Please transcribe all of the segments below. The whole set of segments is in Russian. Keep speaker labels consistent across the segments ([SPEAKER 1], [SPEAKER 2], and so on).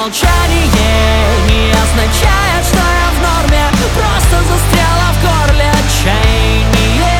[SPEAKER 1] молчание не означает, что я в норме, просто застряла в горле отчаяние.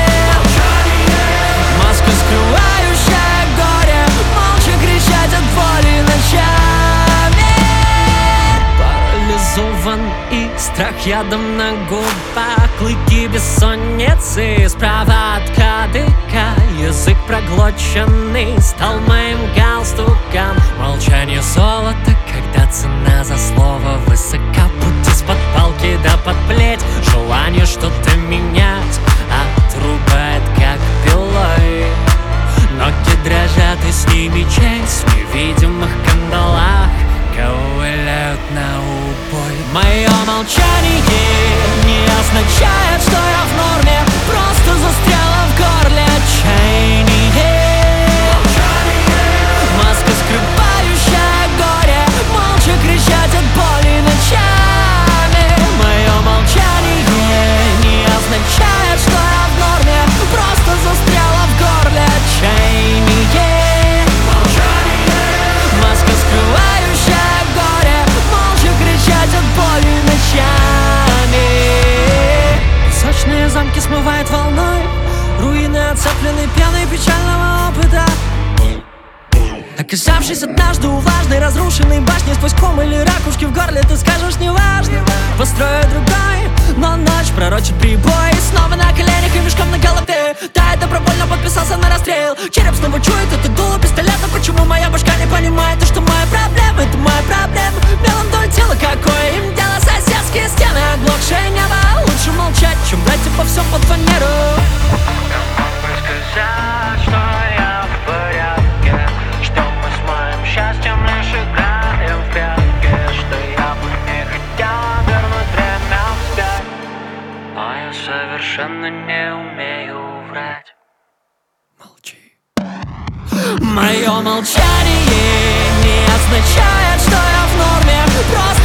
[SPEAKER 1] Маска, скрывающая горе, молча кричать от боли ночами. Парализован и страх ядом на губах, клыки бессонницы справа от кадыка. Язык проглоченный стал моим галстуком. Молчание золото, когда цена за слово высока. Путь из-под палки да под плеть, желание что-то менять отрубает как пилой. Ноги дрожат и с ними честь в невидимых кандалах ковыляют на убой. Мое молчание не означает, что я в норме, просто застряла в горле отчаяние. Маска, скрывающая горе, молча кричать от боли ночами. Мое молчание не означает, что я в норме, просто застряла в горле отчаяние. Маска, скрывающая горе, молча кричать от боли ночами. Песочные замки смывает волной, руины оцеплены пеной печального опыта. Оказавшись однажды у влажной разрушенной башни, сквозь ком или ракушки в горле ты скажешь: неважно, построю другой. Но ночь пророчит прибой, снова на коленях и мешком на голове. Тает добровольно, подписался на расстрел. Череп снова чует это дуло пистолета. Почему моя башка не понимает, что моя проблема? Это моя проблема. Мелом вдоль тела, какое им дело? Соседские стены, оглохшее небо. Лучше молчать, чем брать по всем под фанеру.
[SPEAKER 2] Сказать, что я в порядке, что мы с моим счастьем лишь играем в прятки, что я бы не хотела вернуть время вспять, но я совершенно не умею врать.
[SPEAKER 1] Молчи. Мое молчание не означает, что я в норме, просто